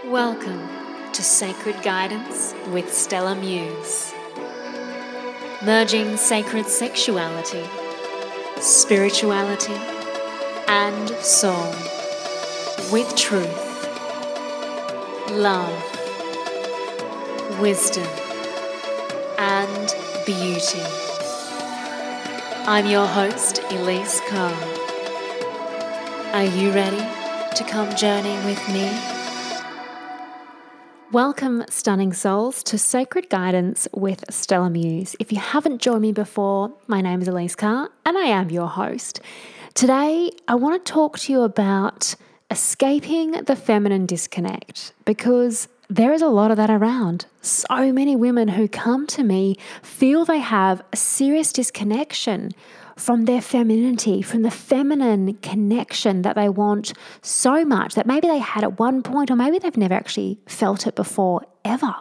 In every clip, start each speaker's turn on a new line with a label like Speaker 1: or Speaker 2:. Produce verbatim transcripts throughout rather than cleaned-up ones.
Speaker 1: Welcome to Sacred Guidance with Stella Muse. Merging sacred sexuality, spirituality, and soul with truth, love, wisdom, and beauty. I'm your host, Elise Carr. Are you ready to come journey with me? Welcome, stunning souls, to Sacred Guidance with Stella Muse. If you haven't joined me before, my name is Elise Carr and I am your host. Today, I want to talk to you about escaping the feminine disconnect, because there is a lot of that around. So many women who come to me feel they have a serious disconnection from their femininity, from the feminine connection that they want so much that maybe they had at one point, or maybe they've never actually felt it before ever.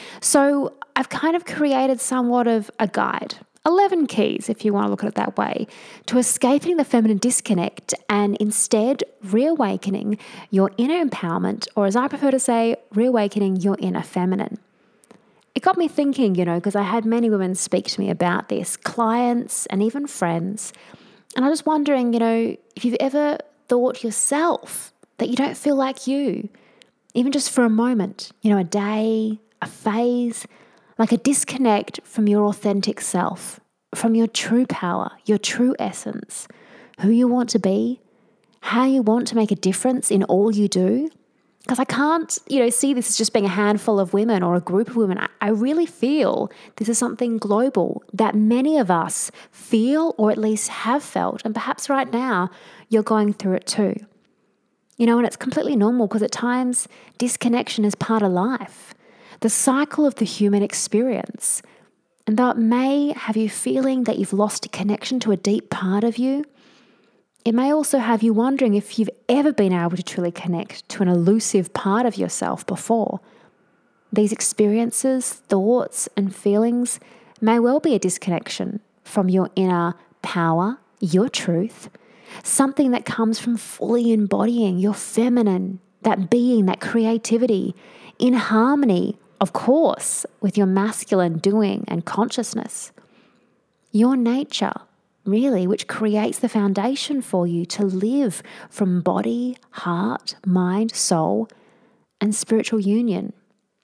Speaker 1: So I've kind of created somewhat of a guide, eleven keys, if you want to look at it that way, to escaping the feminine disconnect and instead reawakening your inner empowerment, or as I prefer to say, reawakening your inner feminine. It got me thinking, you know, because I had many women speak to me about this, clients and even friends. And I was wondering, you know, if you've ever thought yourself that you don't feel like you, even just for a moment, you know, a day, a phase, like a disconnect from your authentic self, from your true power, your true essence, who you want to be, how you want to make a difference in all you do. Because I can't, you know, see this as just being a handful of women or a group of women. I, I really feel this is something global that many of us feel, or at least have felt. And perhaps right now you're going through it too. You know, and it's completely normal, because at times disconnection is part of life, the cycle of the human experience. And though it may have you feeling that you've lost a connection to a deep part of you, it may also have you wondering if you've ever been able to truly connect to an elusive part of yourself before. These experiences, thoughts, and feelings may well be a disconnection from your inner power, your truth, something that comes from fully embodying your feminine, that being, that creativity, in harmony, of course, with your masculine doing and consciousness. Your nature, really, which creates the foundation for you to live from body, heart, mind, soul, and spiritual union.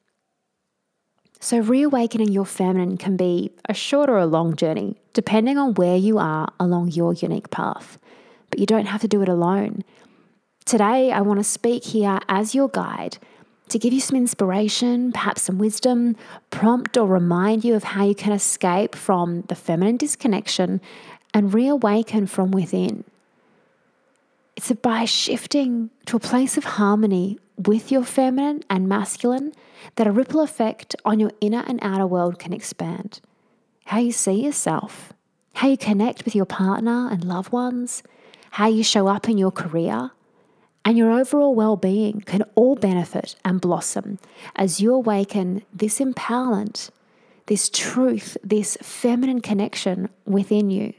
Speaker 1: So reawakening your feminine can be a short or a long journey, depending on where you are along your unique path. But you don't have to do it alone. Today, I want to speak here as your guide to give you some inspiration, perhaps some wisdom, prompt or remind you of how you can escape from the feminine disconnection and reawaken from within. It's by shifting to a place of harmony with your feminine and masculine that a ripple effect on your inner and outer world can expand. How you see yourself, how you connect with your partner and loved ones, how you show up in your career, and your overall well-being can all benefit and blossom as you awaken this empowerment, this truth, this feminine connection within you.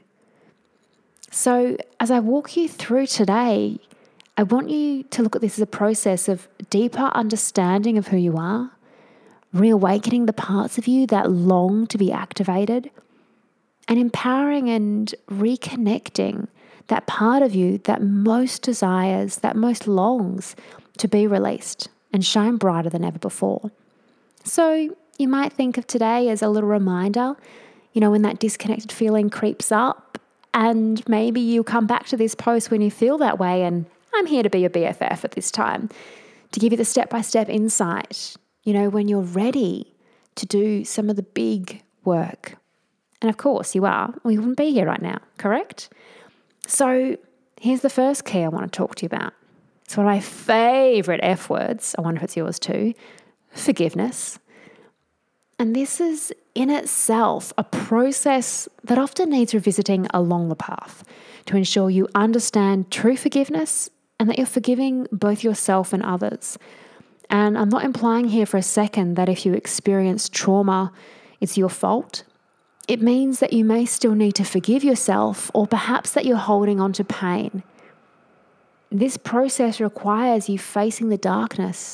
Speaker 1: So as I walk you through today, I want you to look at this as a process of deeper understanding of who you are, reawakening the parts of you that long to be activated, and empowering and reconnecting that part of you that most desires, that most longs to be released and shine brighter than ever before. So you might think of today as a little reminder, you know, when that disconnected feeling creeps up, and maybe you come back to this post when you feel that way, and I'm here to be your B F F at this time, to give you the step-by-step insight, you know, when you're ready to do some of the big work. And of course you are, or you wouldn't be here right now, correct? So here's the first key I want to talk to you about. It's one of my favorite F words. I wonder if it's yours too. Forgiveness. And this is in itself a process that often needs revisiting along the path to ensure you understand true forgiveness and that you're forgiving both yourself and others. And I'm not implying here for a second that if you experience trauma, it's your fault. It means that you may still need to forgive yourself, or perhaps that you're holding on to pain. This process requires you facing the darkness,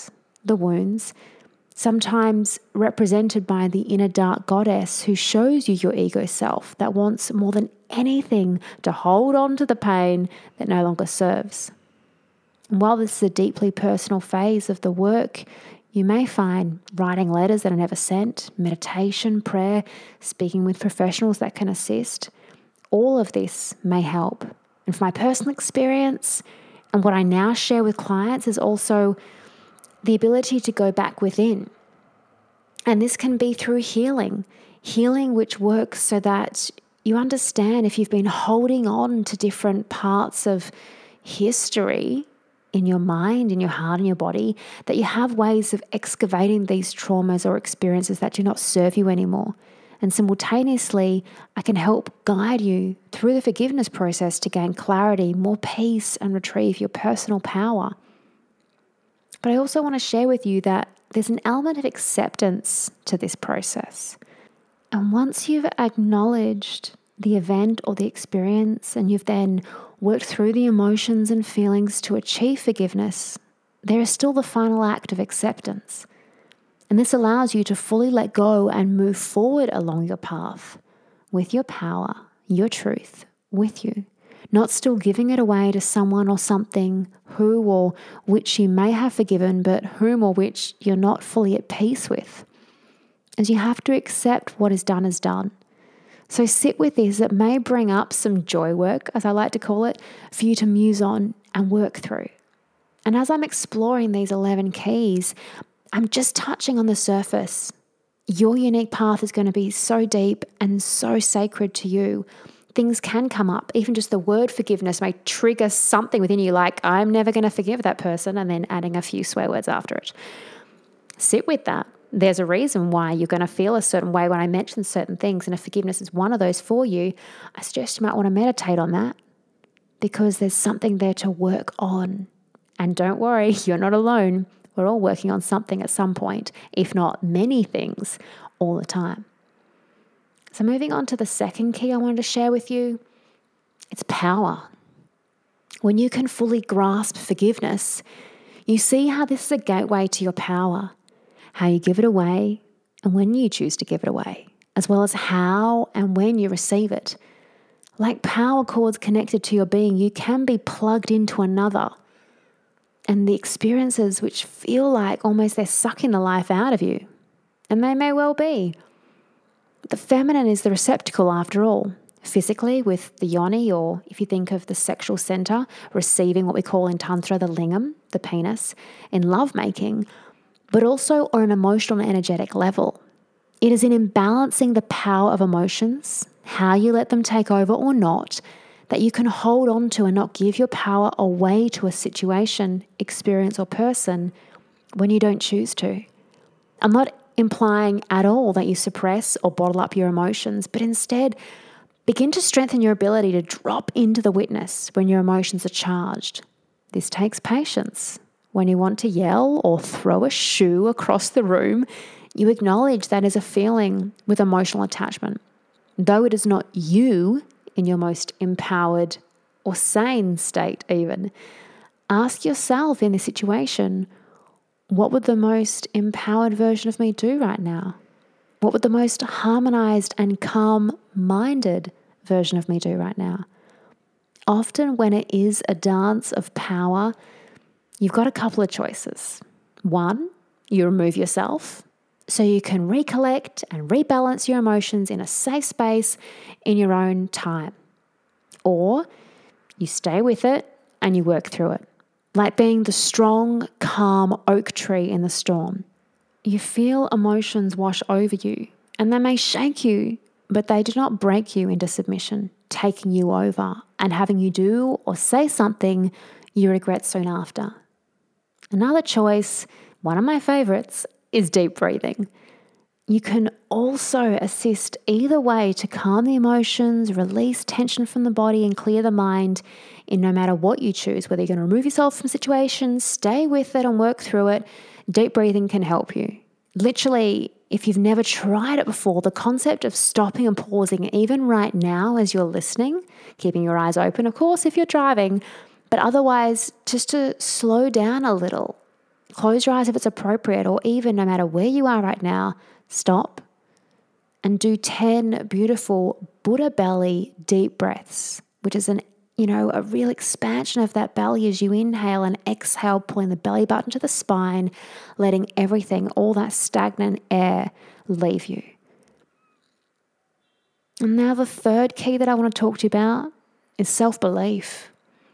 Speaker 1: the wounds, sometimes represented by the inner dark goddess who shows you your ego self that wants more than anything to hold on to the pain that no longer serves. And while this is a deeply personal phase of the work, you may find writing letters that are never sent, meditation, prayer, speaking with professionals that can assist. All of this may help. And from my personal experience and what I now share with clients is also the ability to go back within. And this can be through healing, healing which works so that you understand if you've been holding on to different parts of history in your mind, in your heart, in your body, that you have ways of excavating these traumas or experiences that do not serve you anymore. And simultaneously, I can help guide you through the forgiveness process to gain clarity, more peace, and retrieve your personal power. But I also want to share with you that there's an element of acceptance to this process. And once you've acknowledged the event or the experience, and you've then worked through the emotions and feelings to achieve forgiveness, there is still the final act of acceptance. And this allows you to fully let go and move forward along your path with your power, your truth, with you. Not still giving it away to someone or something who or which you may have forgiven, but whom or which you're not fully at peace with. As you have to accept what is done is done. So sit with this. It may bring up some joy work, as I like to call it, for you to muse on and work through. And as I'm exploring these eleven keys, I'm just touching on the surface. Your unique path is going to be so deep and so sacred to you. Things can come up. Even just the word forgiveness may trigger something within you like, I'm never going to forgive that person, and then adding a few swear words after it. Sit with that. There's a reason why you're going to feel a certain way when I mention certain things, and if forgiveness is one of those for you, I suggest you might want to meditate on that because there's something there to work on. And don't worry, you're not alone. We're all working on something at some point, if not many things, all the time. So moving on to the second key I wanted to share with you, it's power. When you can fully grasp forgiveness, you see how this is a gateway to your power, how you give it away and when you choose to give it away, as well as how and when you receive it. Like power cords connected to your being, you can be plugged into another. And the experiences which feel like almost they're sucking the life out of you, and they may well be. The feminine is the receptacle after all, physically with the yoni, or if you think of the sexual center, receiving what we call in Tantra the lingam, the penis, in lovemaking, but also on an emotional and energetic level. It is in imbalancing the power of emotions, how you let them take over or not, that you can hold on to and not give your power away to a situation, experience, or person when you don't choose to. I'm not implying at all that you suppress or bottle up your emotions, but instead begin to strengthen your ability to drop into the witness when your emotions are charged. This takes patience. When you want to yell or throw a shoe across the room, you acknowledge that is a feeling with emotional attachment. Though it is not you in your most empowered or sane state even, ask yourself in this situation, what would the most empowered version of me do right now? What would the most harmonized and calm-minded version of me do right now? Often when it is a dance of power, you've got a couple of choices. One, you remove yourself so you can recollect and rebalance your emotions in a safe space in your own time. Or you stay with it and you work through it. Like being the strong, calm oak tree in the storm. You feel emotions wash over you, and they may shake you, but they do not break you into submission, taking you over and having you do or say something you regret soon after. Another choice, one of my favorites, is deep breathing. You can also assist either way to calm the emotions, release tension from the body, and clear the mind in no matter what you choose, whether you're going to remove yourself from situations, stay with it and work through it. Deep breathing can help you. Literally, if you've never tried it before, the concept of stopping and pausing, even right now as you're listening, keeping your eyes open, of course, if you're driving, but otherwise just to slow down a little Close your eyes if it's appropriate, or even no matter where you are right now, stop and do ten beautiful Buddha belly deep breaths, which is an, you know, a real expansion of that belly as you inhale and exhale, pulling the belly button to the spine, letting everything, all that stagnant air leave you. And now the third key that I want to talk to you about is self-belief.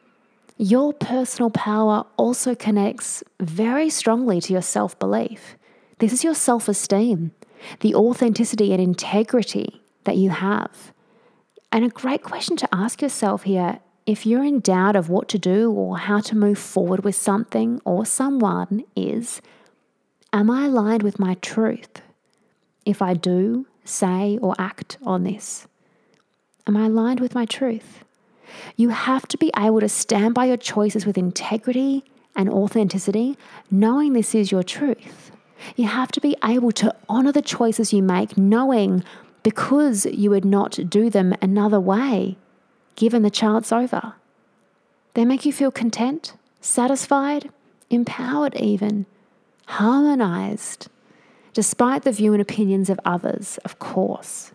Speaker 1: Your personal power also connects very strongly to your self-belief. This is your self-esteem, the authenticity and integrity that you have. And a great question to ask yourself here, if you're in doubt of what to do or how to move forward with something or someone, is, am I aligned with my truth? If I do, say, or act on this, am I aligned with my truth? You have to be able to stand by your choices with integrity and authenticity, knowing this is your truth. You have to be able to honor the choices you make, knowing because you would not do them another way, given the chance over. They make you feel content, satisfied, empowered even, harmonized, despite the view and opinions of others, of course.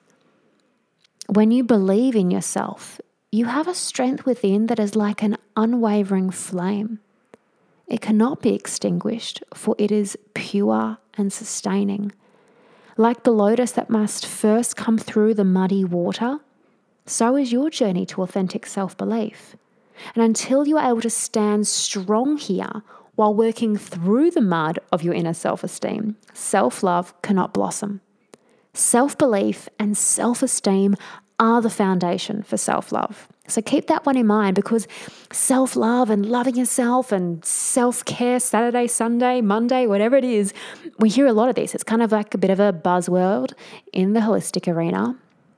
Speaker 1: When you believe in yourself, you have a strength within that is like an unwavering flame. It cannot be extinguished, for it is pure and sustaining. Like the lotus that must first come through the muddy water, so is your journey to authentic self-belief. And until you are able to stand strong here while working through the mud of your inner self-esteem, self-love cannot blossom. Self-belief and self-esteem are the foundation for self-love. So keep that one in mind, because self-love and loving yourself and self-care, Saturday, Sunday, Monday, whatever it is, we hear a lot of this. It's kind of like a bit of a buzzword in the holistic arena.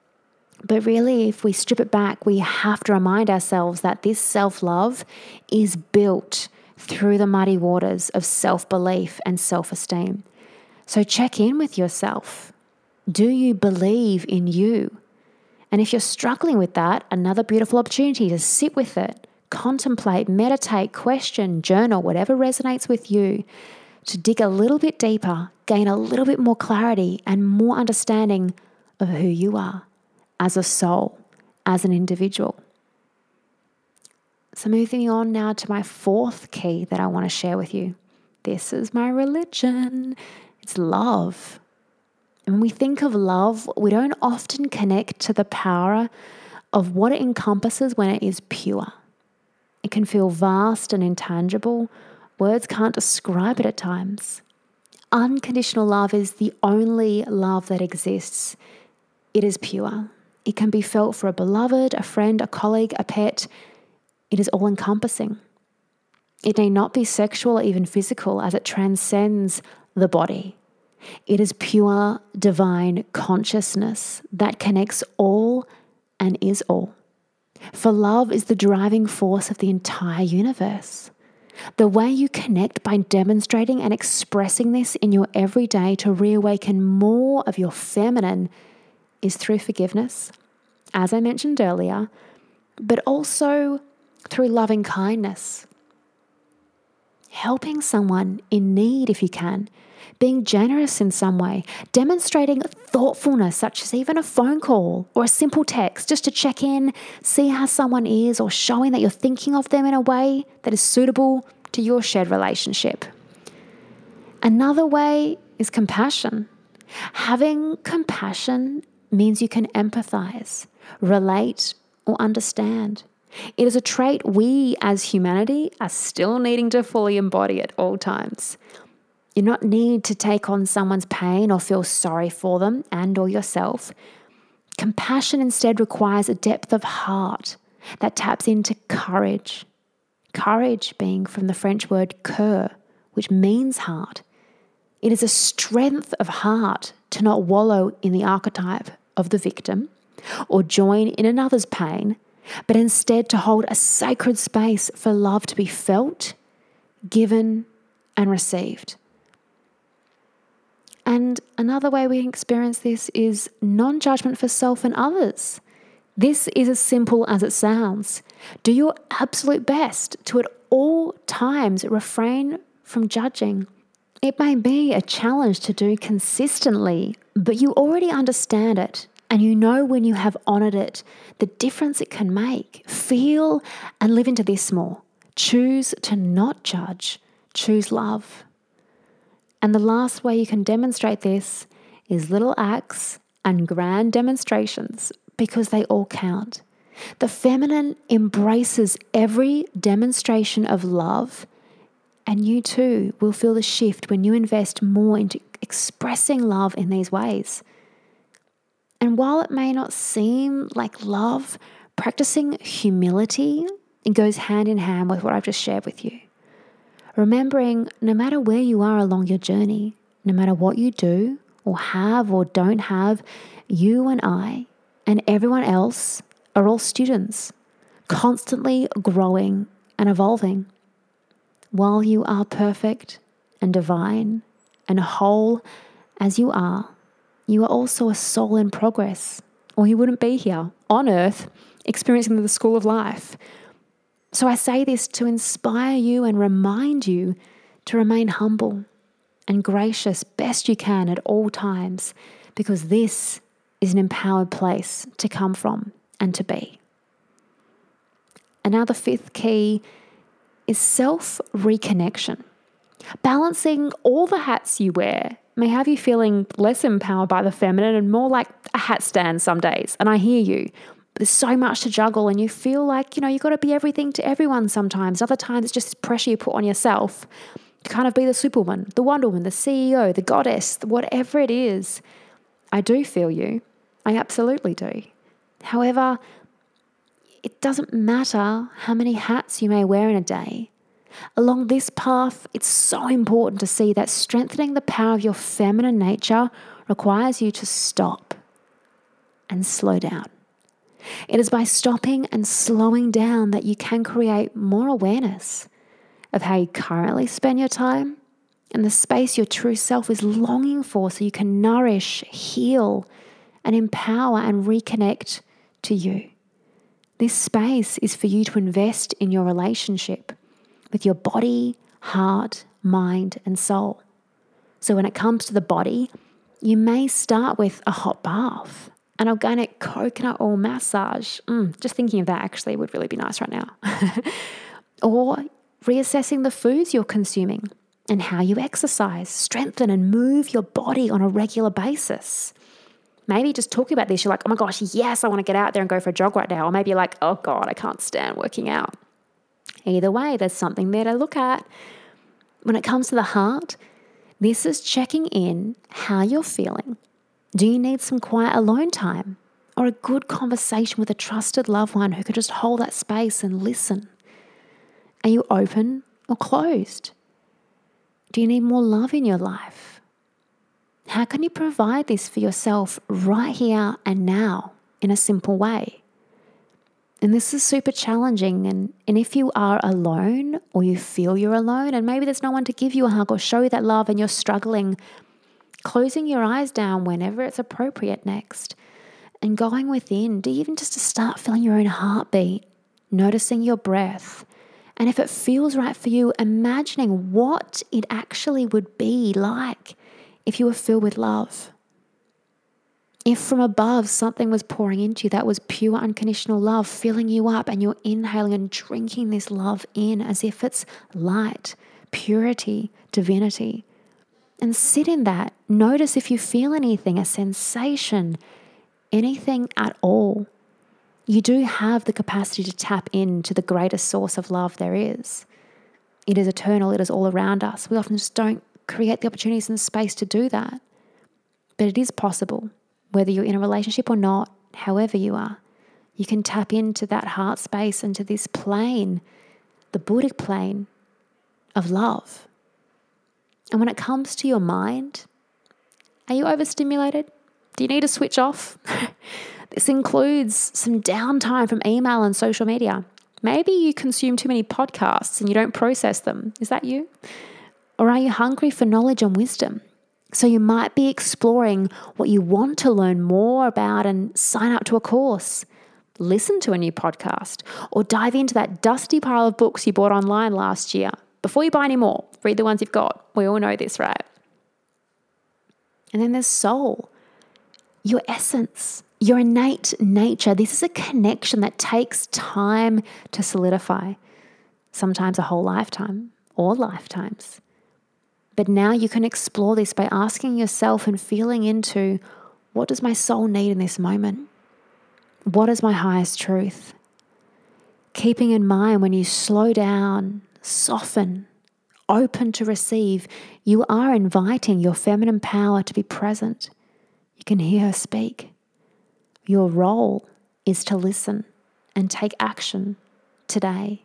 Speaker 1: But really, if we strip it back, we have to remind ourselves that this self-love is built through the muddy waters of self-belief and self-esteem. So check in with yourself. Do you believe in you? And if you're struggling with that, another beautiful opportunity to sit with it, contemplate, meditate, question, journal, whatever resonates with you, to dig a little bit deeper, gain a little bit more clarity and more understanding of who you are as a soul, as an individual. So moving on now to my fourth key that I want to share with you. This is my religion. It's love. And when we think of love, we don't often connect to the power of what it encompasses when it is pure. It can feel vast and intangible. Words can't describe it at times. Unconditional love is the only love that exists. It is pure. It can be felt for a beloved, a friend, a colleague, a pet. It is all-encompassing. It may not be sexual or even physical, as it transcends the body. It is pure divine consciousness that connects all and is all. For love is the driving force of the entire universe. The way you connect by demonstrating and expressing this in your everyday to reawaken more of your feminine is through forgiveness, as I mentioned earlier, but also through loving kindness, helping someone in need if you can, being generous in some way, demonstrating thoughtfulness, such as even a phone call or a simple text, just to check in, see how someone is, or showing that you're thinking of them in a way that is suitable to your shared relationship. Another way is compassion. Having compassion means you can empathize, relate, or understand. It is a trait we as humanity are still needing to fully embody at all times. You do not need to take on someone's pain or feel sorry for them and or yourself. Compassion instead requires a depth of heart that taps into courage. Courage being from the French word cœur, which means heart. It is a strength of heart to not wallow in the archetype of the victim or join in another's pain, but instead to hold a sacred space for love to be felt, given, and received. And another way we experience this is non-judgment for self and others. This is as simple as it sounds. Do your absolute best to at all times refrain from judging. It may be a challenge to do consistently, but you already understand it and you know when you have honored it, the difference it can make. Feel and live into this more. Choose to not judge. Choose love. And the last way you can demonstrate this is little acts and grand demonstrations, because they all count. The feminine embraces every demonstration of love, and you too will feel the shift when you invest more into expressing love in these ways. And while it may not seem like love, practicing humility, it goes hand in hand with what I've just shared with you. Remembering no matter where you are along your journey, no matter what you do or have or don't have, you and I and everyone else are all students, constantly growing and evolving. While you are perfect and divine and whole as you are, you are also a soul in progress, or you wouldn't be here on earth experiencing the school of life. So I say this to inspire you and remind you to remain humble and gracious best you can at all times, because this is an empowered place to come from and to be. And now the fifth key is self-reconnection. Balancing all the hats you wear may have you feeling less empowered by the feminine and more like a hat stand some days. And I hear you. There's so much to juggle and you feel like, you know, you've got to be everything to everyone sometimes. Other times it's just pressure you put on yourself to kind of be the superwoman, the Wonder Woman, the C E O, the goddess, whatever it is. I do feel you. I absolutely do. However, it doesn't matter how many hats you may wear in a day. Along this path, it's so important to see that strengthening the power of your feminine nature requires you to stop and slow down. It is by stopping and slowing down that you can create more awareness of how you currently spend your time and the space your true self is longing for, so you can nourish, heal, and empower and reconnect to you. This space is for you to invest in your relationship with your body, heart, mind, and soul. So when it comes to the body, you may start with a hot bath, an organic coconut oil massage. Mm, just thinking of that actually would really be nice right now. Or reassessing the foods you're consuming and how you exercise, strengthen and move your body on a regular basis. Maybe just talking about this, you're like, oh my gosh, yes, I want to get out there and go for a jog right now. Or maybe you're like, oh God, I can't stand working out. Either way, there's something there to look at. When it comes to the heart, this is checking in how you're feeling. Do you need some quiet alone time or a good conversation with a trusted loved one who can just hold that space and listen? Are you open or closed? Do you need more love in your life? How can you provide this for yourself right here and now in a simple way? And this is super challenging. And, and if you are alone or you feel you're alone and maybe there's no one to give you a hug or show you that love and you're struggling, closing your eyes down whenever it's appropriate next and going within, do you even just to start feeling your own heartbeat, noticing your breath. And if it feels right for you, imagining what it actually would be like if you were filled with love. If from above something was pouring into you that was pure unconditional love, filling you up and you're inhaling and drinking this love in as if it's light, purity, divinity. And sit in that. Notice if you feel anything, a sensation, anything at all. You do have the capacity to tap into the greatest source of love there is. It is eternal. It is all around us. We often just don't create the opportunities and space to do that. But it is possible, whether you're in a relationship or not, however you are. You can tap into that heart space and to this plane, the Buddhic plane of love. And when it comes to your mind, are you overstimulated? Do you need to switch off? This includes some downtime from email and social media. Maybe you consume too many podcasts and you don't process them. Is that you? Or are you hungry for knowledge and wisdom? So you might be exploring what you want to learn more about and sign up to a course, listen to a new podcast, or dive into that dusty pile of books you bought online last year. Before you buy any more, Read the ones you've got. We all know this, right? And then there's soul, your essence, your innate nature. This is a connection that takes time to solidify, sometimes a whole lifetime or lifetimes. But now you can explore this by asking yourself and feeling into, what does my soul need in this moment? What is my highest truth? Keeping in mind, when you slow down, soften, open to receive, you are inviting your feminine power to be present. You can hear her speak. Your role is to listen and take action today.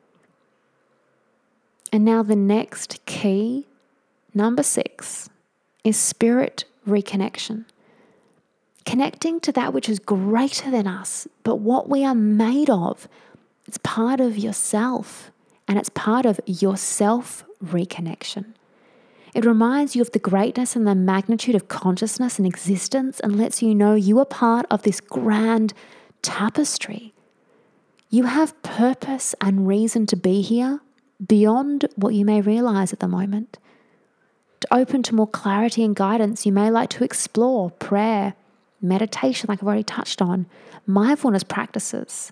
Speaker 1: And now the next key, number six, is spirit reconnection. Connecting to that which is greater than us, but what we are made of. It's part of yourself, and it's part of your self reconnection. It reminds you of the greatness and the magnitude of consciousness and existence, and lets you know you are part of this grand tapestry. You have purpose and reason to be here beyond what you may realize at the moment. To open to more clarity and guidance, you may like to explore prayer, meditation, like I've already touched on, mindfulness practices.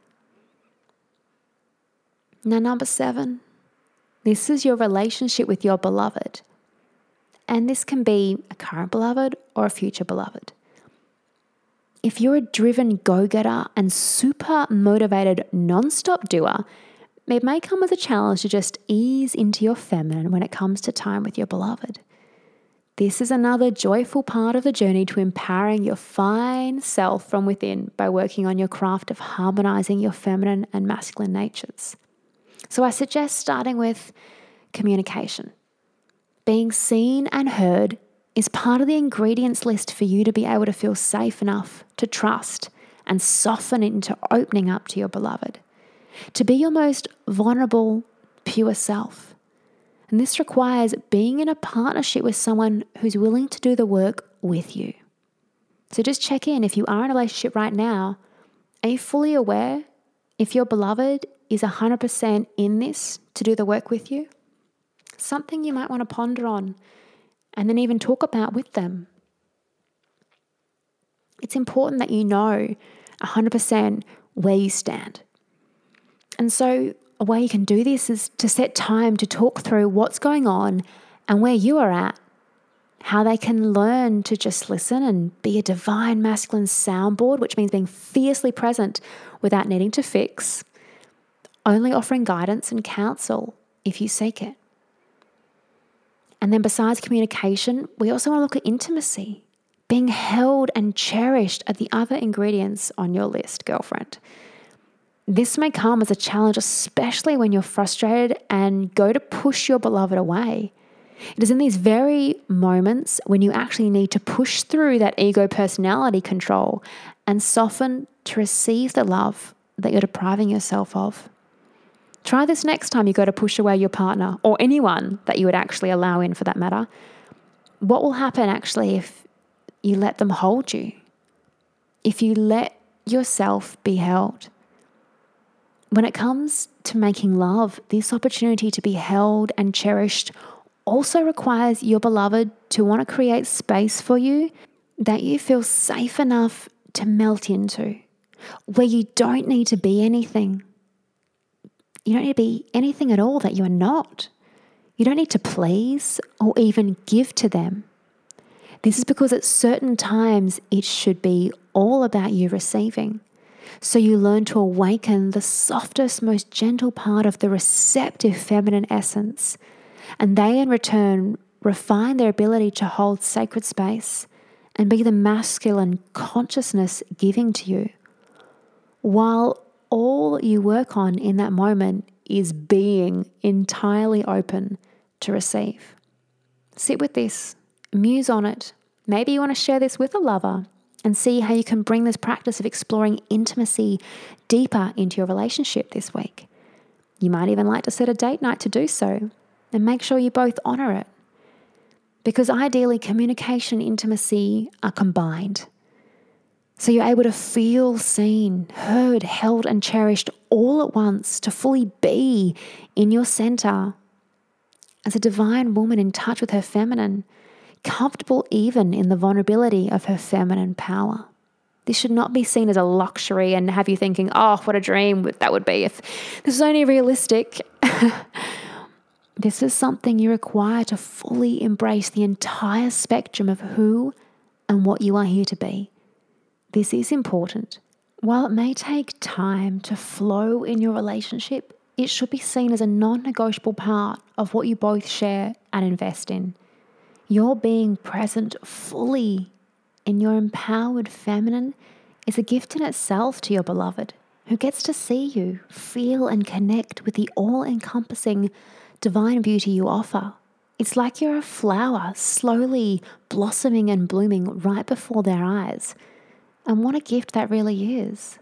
Speaker 1: Now, number seven, this is your relationship with your beloved. And this can be a current beloved or a future beloved. If you're a driven go-getter and super motivated non-stop doer, it may come as a challenge to just ease into your feminine when it comes to time with your beloved. This is another joyful part of the journey to empowering your fine self from within by working on your craft of harmonizing your feminine and masculine natures. So I suggest starting with communication. Being seen and heard is part of the ingredients list for you to be able to feel safe enough to trust and soften into opening up to your beloved, to be your most vulnerable, pure self. And this requires being in a partnership with someone who's willing to do the work with you. So just check in. If you are in a relationship right now, are you fully aware if your beloved is one hundred percent in this to do the work with you? Something you might want to ponder on and then even talk about with them. It's important that you know one hundred percent where you stand. And so a way you can do this is to set time to talk through what's going on and where you are at, how they can learn to just listen and be a divine masculine soundboard, which means being fiercely present without needing to fix, only offering guidance and counsel if you seek it. And then besides communication, we also want to look at intimacy. Being held and cherished are the other ingredients on your list, girlfriend. This may come as a challenge, especially when you're frustrated and go to push your beloved away. It is in these very moments when you actually need to push through that ego personality control and soften to receive the love that you're depriving yourself of. Try this next time you go to push away your partner or anyone that you would actually allow in for that matter. What will happen actually if you let them hold you? If you let yourself be held? When it comes to making love, this opportunity to be held and cherished also requires your beloved to want to create space for you that you feel safe enough to melt into, where you don't need to be anything. You don't need to be anything at all that you are not. You don't need to please or even give to them. This is because at certain times it should be all about you receiving. So you learn to awaken the softest, most gentle part of the receptive feminine essence. And they in return refine their ability to hold sacred space and be the masculine consciousness giving to you. While all you work on in that moment is being entirely open to receive. Sit with this, muse on it. Maybe you want to share this with a lover and see how you can bring this practice of exploring intimacy deeper into your relationship this week. You might even like to set a date night to do so and make sure you both honor it. Because ideally, communication and intimacy are combined. So you're able to feel seen, heard, held, and cherished all at once, to fully be in your center as a divine woman in touch with her feminine, comfortable even in the vulnerability of her feminine power. This should not be seen as a luxury and have you thinking, oh, what a dream that would be if this was only realistic. This is something you require to fully embrace the entire spectrum of who and what you are here to be. This is important. While it may take time to flow in your relationship, it should be seen as a non-negotiable part of what you both share and invest in. Your being present fully in your empowered feminine is a gift in itself to your beloved, who gets to see you, feel and connect with the all-encompassing divine beauty you offer. It's like you're a flower slowly blossoming and blooming right before their eyes. And what a gift that really is.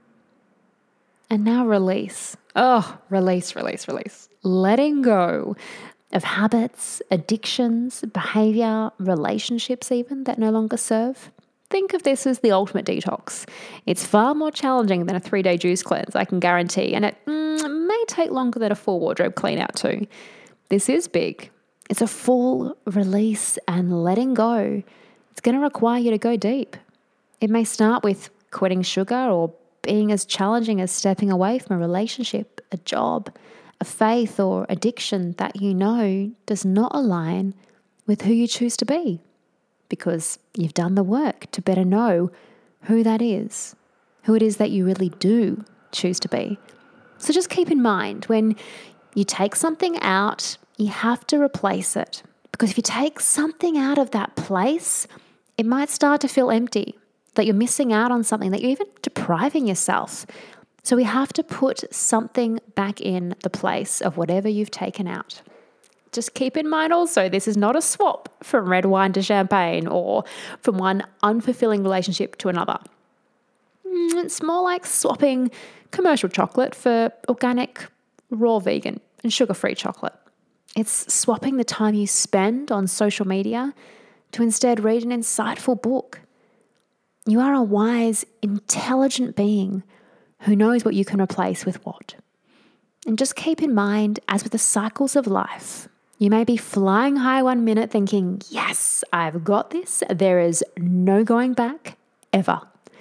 Speaker 1: And now release. Oh, release, release, release. Letting go of habits, addictions, behavior, relationships even that no longer serve. Think of this as the ultimate detox. It's far more challenging than a three-day juice cleanse, I can guarantee, and it mm, may take longer than a full wardrobe clean out too. This is big. It's a full release and letting go. It's going to require you to go deep. It may start with quitting sugar or being as challenging as stepping away from a relationship, a job, a faith or addiction that you know does not align with who you choose to be, because you've done the work to better know who that is, who it is that you really do choose to be. So just keep in mind, when you take something out, you have to replace it, because if you take something out of that place, it might start to feel empty, that you're missing out on something, that you're even depriving yourself. So we have to put something back in the place of whatever you've taken out. Just keep in mind also, this is not a swap from red wine to champagne or from one unfulfilling relationship to another. It's more like swapping commercial chocolate for organic, raw vegan and sugar-free chocolate. It's swapping the time you spend on social media to instead read an insightful book. You are a wise, intelligent being who knows what you can replace with what. And just keep in mind, as with the cycles of life, you may be flying high one minute thinking, yes, I've got this. There is no going back, ever.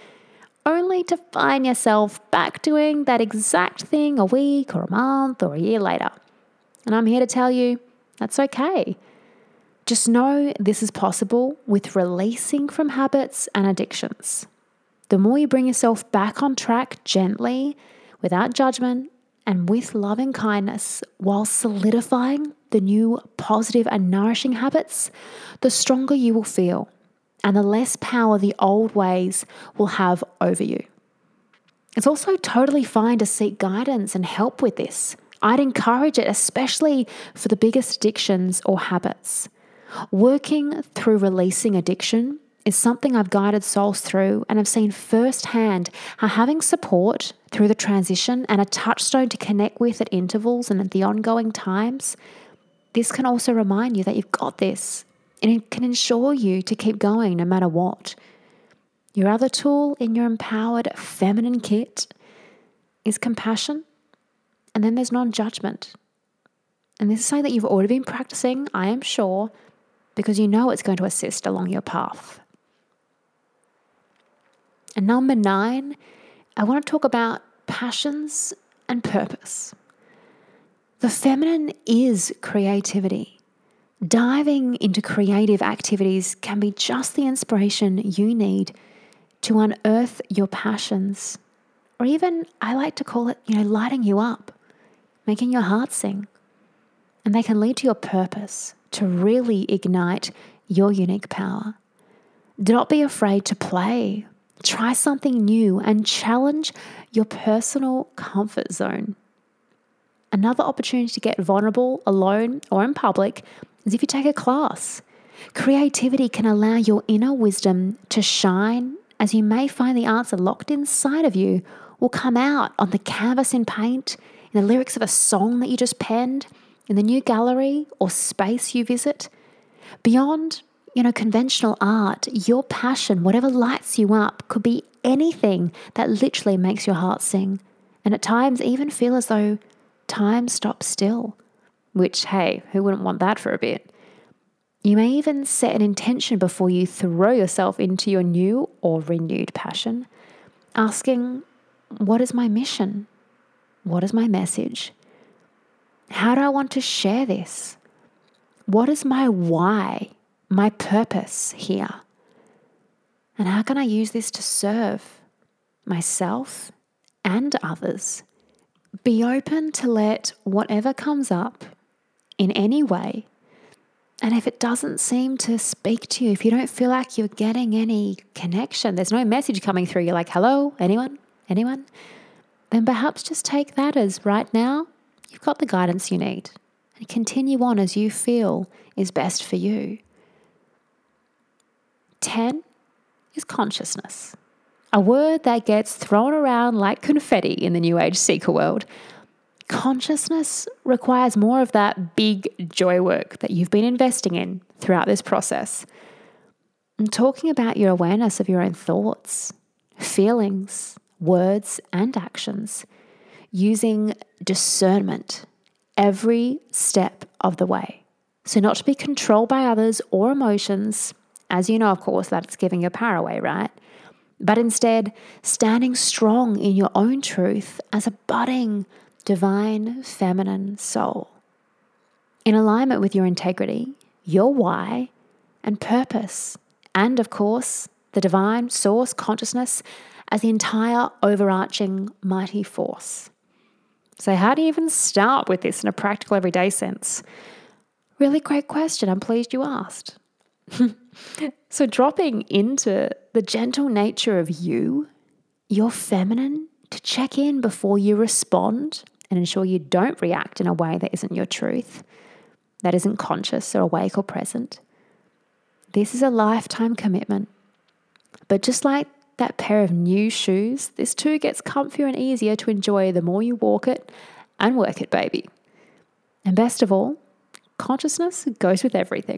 Speaker 1: Only to find yourself back doing that exact thing a week or a month or a year later. And I'm here to tell you, that's okay. Just know this is possible with releasing from habits and addictions. The more you bring yourself back on track gently, without judgment, and with loving kindness, while solidifying the new positive and nourishing habits, the stronger you will feel, and the less power the old ways will have over you. It's also totally fine to seek guidance and help with this. I'd encourage it, especially for the biggest addictions or habits. Working through releasing addiction is something I've guided souls through, and I've seen firsthand how having support through the transition and a touchstone to connect with at intervals and at the ongoing times, this can also remind you that you've got this, and it can ensure you to keep going no matter what. Your other tool in your empowered feminine kit is compassion, and then there's non-judgment. And this is something that you've already been practicing, I am sure, because you know it's going to assist along your path. And number nine, I want to talk about passions and purpose. The feminine is creativity. Diving into creative activities can be just the inspiration you need to unearth your passions, or even, I like to call it, you know, lighting you up, making your heart sing. And they can lead to your purpose, to really ignite your unique power. Do not be afraid to play. Try something new and challenge your personal comfort zone. Another opportunity to get vulnerable, alone or in public, is if you take a class. Creativity can allow your inner wisdom to shine, as you may find the answer locked inside of you will come out on the canvas in paint, in the lyrics of a song that you just penned, in the new gallery or space you visit. Beyond, you know, conventional art, your passion, whatever lights you up, could be anything that literally makes your heart sing, and at times even feel as though time stops still. which, hey, who wouldn't want that for a bit? You may even set an intention before you throw yourself into your new or renewed passion, asking, what is my mission? What is my message? How do I want to share this? What is my why, my purpose here? And how can I use this to serve myself and others? Be open to let whatever comes up in any way. And if it doesn't seem to speak to you, if you don't feel like you're getting any connection, there's no message coming through, you're like, hello, anyone, anyone? Then perhaps just take that as right now, you've got the guidance you need. And continue on as you feel is best for you. ten is consciousness. A word that gets thrown around like confetti in the New Age seeker world. Consciousness requires more of that big joy work that you've been investing in throughout this process. I'm talking about your awareness of your own thoughts, feelings, words, and actions, using discernment every step of the way. So not to be controlled by others or emotions, as you know, of course, that it's giving your power away, right? But instead, standing strong in your own truth as a budding, divine, feminine soul. In alignment with your integrity, your why, and purpose, and of course, the divine source consciousness as the entire overarching mighty force. So how do you even start with this in a practical everyday sense? Really great question. I'm pleased you asked. So dropping into the gentle nature of you, your feminine, to check in before you respond and ensure you don't react in a way that isn't your truth, that isn't conscious or awake or present. This is a lifetime commitment. But just like that pair of new shoes, this too gets comfier and easier to enjoy the more you walk it and work it, baby. And best of all, consciousness goes with everything.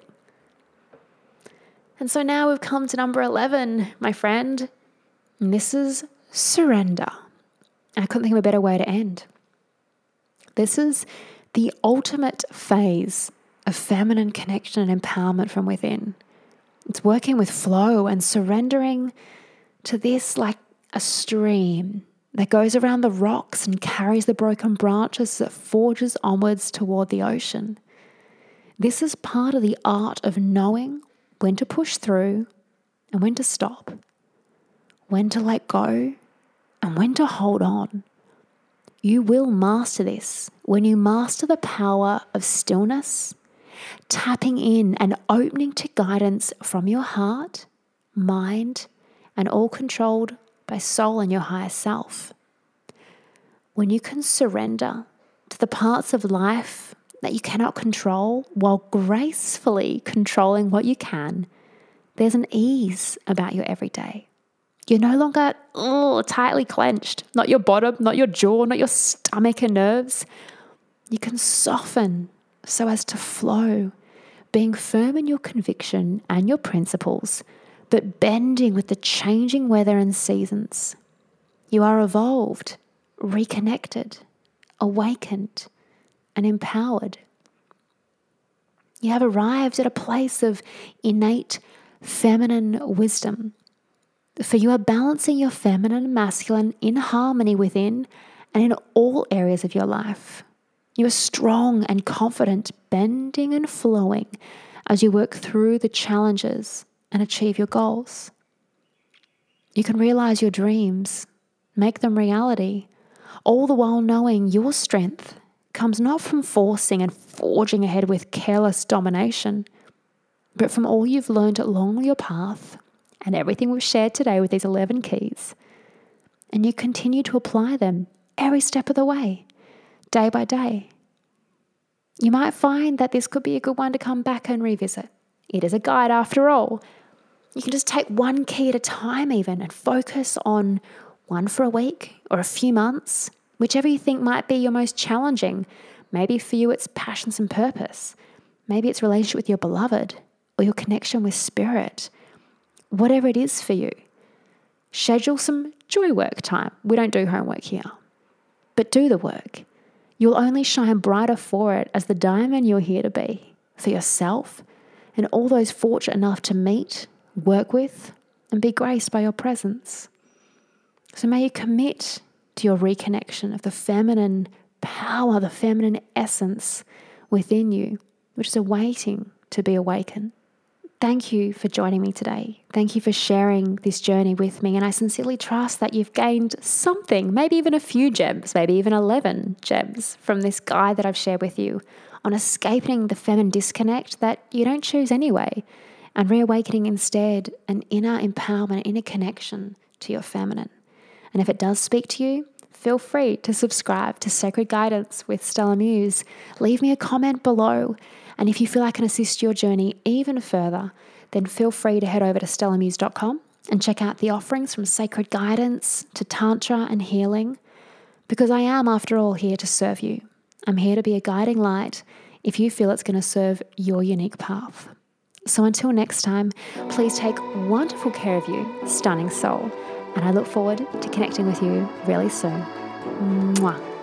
Speaker 1: And so now we've come to number eleven, my friend, and this is surrender. I couldn't think of a better way to end. This is the ultimate phase of feminine connection and empowerment from within. It's working with flow and surrendering to this like a stream that goes around the rocks and carries the broken branches that forges onwards toward the ocean. This is part of the art of knowing when to push through and when to stop, when to let go and when to hold on. You will master this when you master the power of stillness, tapping in and opening to guidance from your heart, mind, and all controlled by soul and your higher self. When you can surrender to the parts of life that you cannot control while gracefully controlling what you can, there's an ease about your everyday. You're no longer oh, tightly clenched, not your bottom, not your jaw, not your stomach and nerves. You can soften so as to flow, being firm in your conviction and your principles, but bending with the changing weather and seasons. You are evolved, reconnected, awakened, and empowered. You have arrived at a place of innate feminine wisdom. For you are balancing your feminine and masculine in harmony within and in all areas of your life. You are strong and confident, bending and flowing as you work through the challenges and achieve your goals. You can realize your dreams, make them reality, all the while knowing your strength comes not from forcing and forging ahead with careless domination, but from all you've learned along your path and everything we've shared today with these eleven keys. And you continue to apply them every step of the way, day by day. You might find that this could be a good one to come back and revisit. It is a guide after all. You can just take one key at a time even and focus on one for a week or a few months, whichever you think might be your most challenging. Maybe for you it's passions and purpose. Maybe it's relationship with your beloved or your connection with spirit. Whatever it is for you, schedule some joy work time. We don't do homework here, but do the work. You'll only shine brighter for it as the diamond you're here to be, for yourself and all those fortunate enough to meet, work with, and be graced by your presence. So may you commit to your reconnection of the feminine power, the feminine essence within you, which is awaiting to be awakened. Thank you for joining me today. Thank you for sharing this journey with me. And I sincerely trust that you've gained something, maybe even a few gems, maybe even eleven gems from this guide that I've shared with you on escaping the feminine disconnect that you don't choose anyway, and reawakening instead an inner empowerment, inner connection to your feminine. And if it does speak to you, feel free to subscribe to Sacred Guidance with Stella Muse. Leave me a comment below. And if you feel I can assist your journey even further, then feel free to head over to stella muse dot com and check out the offerings from Sacred Guidance to Tantra and healing, because I am, after all, here to serve you. I'm here to be a guiding light if you feel it's going to serve your unique path. So until next time, please take wonderful care of you, stunning soul, and I look forward to connecting with you really soon. Mwah.